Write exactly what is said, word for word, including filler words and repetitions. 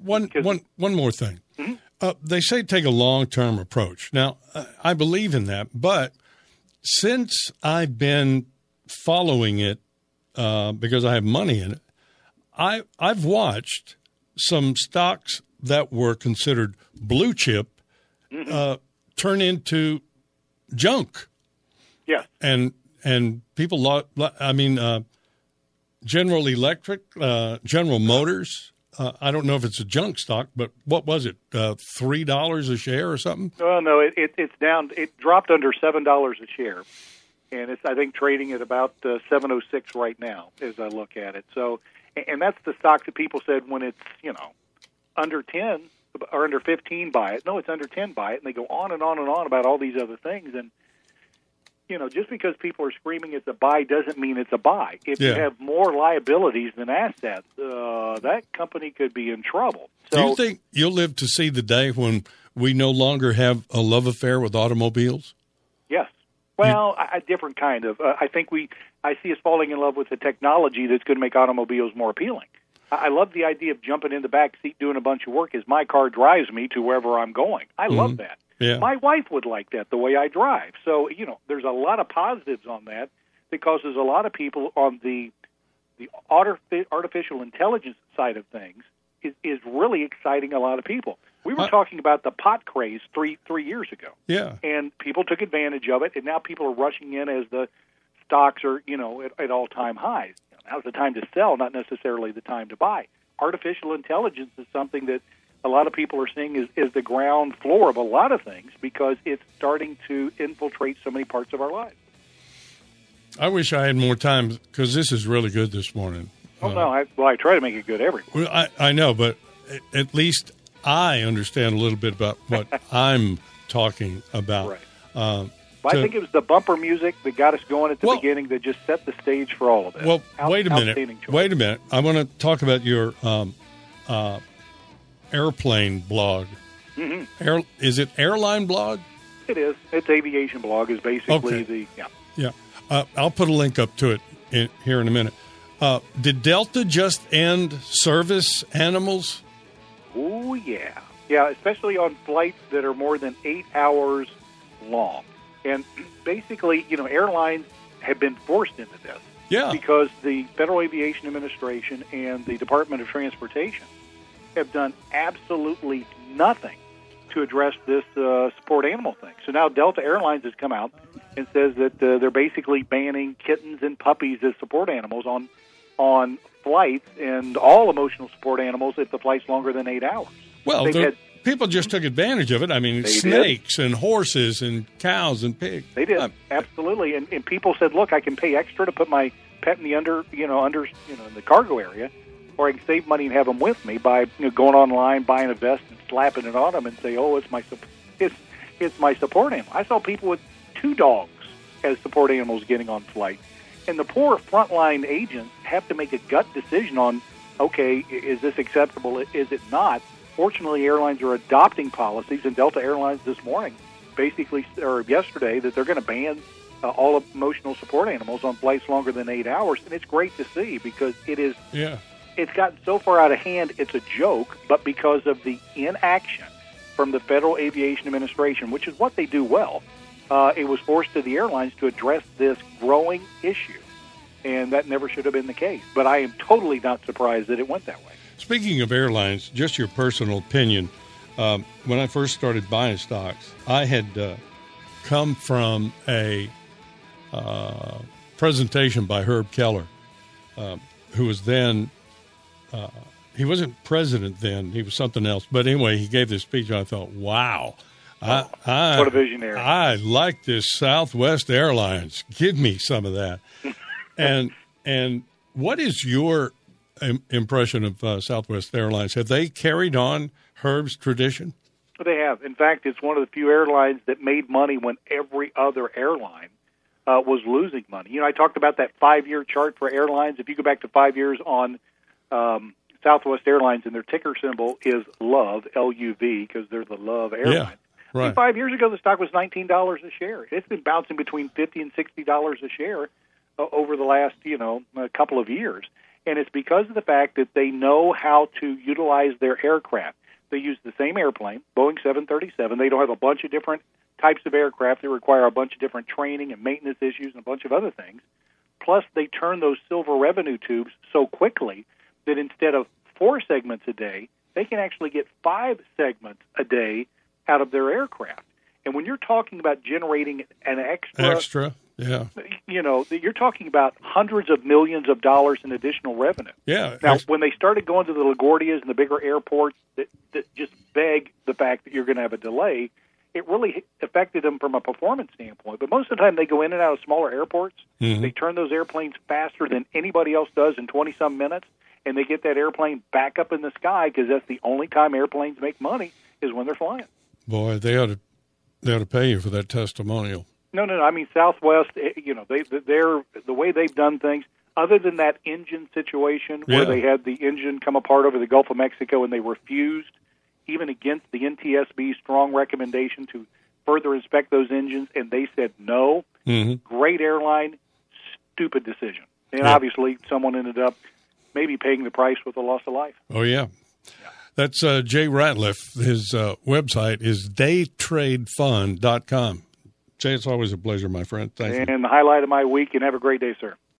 one, one, one more thing. Mm-hmm. Uh, they say take a long-term approach. Now, uh, I believe in that, but since I've been following it uh, because I have money in it, I, I've watched some stocks that were considered blue chip mm-hmm. uh, turn into junk. Yeah. And and people, lo- lo- I mean, uh, General Electric, uh, General Motors, uh, I don't know if it's a junk stock, but what was it, uh, three dollars a share or something? Well, no, it, it, it's down. It dropped under seven dollars a share. And it's, I think, trading at about uh, seven oh six right now as I look at it. So, and that's the stock that people said when it's, you know, under ten or under fifteen, buy it. No, it's under ten, buy it. And they go on and on and on about all these other things. And, you know, just because people are screaming it's a buy doesn't mean it's a buy. If yeah. you have more liabilities than assets, uh, that company could be in trouble. So, do you think you'll live to see the day when we no longer have a love affair with automobiles? Yes. Well, you, a different kind of. Uh, I think we. I see us falling in love with the technology that's going to make automobiles more appealing. I love the idea of jumping in the back seat doing a bunch of work as my car drives me to wherever I'm going. I mm-hmm. love that. Yeah. My wife would like that, the way I drive. So, you know, there's a lot of positives on that that causes a lot of people on the the artificial intelligence side of things is, is really exciting a lot of people. We were uh, talking about the pot craze three three years ago. Yeah. And people took advantage of it, and now people are rushing in as the stocks are, you know, at, at all-time highs. Now's the time to sell, not necessarily the time to buy. Artificial intelligence is something that a lot of people are seeing is, is the ground floor of a lot of things because it's starting to infiltrate so many parts of our lives. I wish I had more time because this is really good this morning. Oh, uh, no. I, well, I try to make it good every morning. Well, I, I know, but at least I understand a little bit about what I'm talking about. Right. Uh, Well, to, I think it was the bumper music that got us going at the well, beginning that just set the stage for all of it. Well, Out, wait a minute. Wait a minute. I want to talk about your um, uh, airplane blog. Mm-hmm. Air, is it airline blog? It is. It's aviation blog is basically okay. the, yeah. Yeah. Uh, I'll put a link up to it in, here in a minute. Uh, did Delta just end service animals? Oh, yeah. Yeah, especially on flights that are more than eight hours long. And basically, you know, airlines have been forced into this. Yeah. Because the Federal Aviation Administration and the Department of Transportation have done absolutely nothing to address this uh, support animal thing. So now Delta Airlines has come out and says that uh, they're basically banning kittens and puppies as support animals on on flights and all emotional support animals if the flight's longer than eight hours. Well, had, people just took advantage of it. I mean, snakes did. and horses and cows and pigs. They did, uh, absolutely. And, and people said, "Look, I can pay extra to put my pet in the under, you know, under, you know, in the cargo area, or I can save money and have them with me by you know, going online, buying a vest, and slapping it on them, and say, oh, it's my it's it's my support animal." I saw people with two dogs as support animals getting on flights, and the poor frontline agents have to make a gut decision on, okay, is this acceptable? Is it not? Fortunately, airlines are adopting policies, and Delta Airlines this morning, basically, or yesterday, that they're going to ban uh, all emotional support animals on flights longer than eight hours, and it's great to see because it is. Yeah. It's gotten so far out of hand, it's a joke, but because of the inaction from the Federal Aviation Administration, which is what they do well, uh, it was forced to the airlines to address this growing issue, and that never should have been the case. But I am totally not surprised that it went that way. Speaking of airlines, just your personal opinion, um, when I first started buying stocks, I had uh, come from a uh, presentation by Herb Keller, uh, who was then, uh, he wasn't president then, he was something else. But anyway, he gave this speech, and I thought, wow. Oh, I, I, what a visionary. I like this Southwest Airlines. Give me some of that. and and what is your impression of uh, Southwest Airlines? Have they carried on Herb's tradition? They have. In fact, it's one of the few airlines that made money when every other airline uh, was losing money. You know, I talked about that five-year chart for airlines. If you go back to five years on um, Southwest Airlines, and their ticker symbol is LOVE, L U V, because they're the Love airline. Yeah, right. I mean, five years ago, the stock was nineteen dollars a share. It's been bouncing between fifty dollars and sixty dollars a share uh, over the last, you know, a couple of years. And it's because of the fact that they know how to utilize their aircraft. They use the same airplane, Boeing seven thirty-seven. They don't have a bunch of different types of aircraft that require a bunch of different training and maintenance issues and a bunch of other things. Plus, they turn those silver revenue tubes so quickly that instead of four segments a day, they can actually get five segments a day out of their aircraft. And when you're talking about generating an extra, extra, yeah, you know, you're talking about hundreds of millions of dollars in additional revenue. Yeah. Now, ex- when they started going to the LaGuardias and the bigger airports that, that just beg the fact that you're going to have a delay, it really affected them from a performance standpoint. But most of the time, they go in and out of smaller airports. Mm-hmm. They turn those airplanes faster than anybody else does in twenty-some minutes, and they get that airplane back up in the sky because that's the only time airplanes make money is when they're flying. Boy, they ought to they ought to pay you for that testimonial. No, no, no. I mean, Southwest, you know, they they're the way they've done things. Other than that engine situation where Yeah. they had the engine come apart over the Gulf of Mexico and they refused, even against the N T S B's strong recommendation, to further inspect those engines, and they said no. Mm-hmm. Great airline, stupid decision. And Yeah. obviously someone ended up maybe paying the price with a loss of life. Oh, yeah. That's uh, Jay Ratliff. His uh, website is day trade fund dot com. Jay, it's always a pleasure, my friend. Thank you. And the highlight of my week, and have a great day, sir.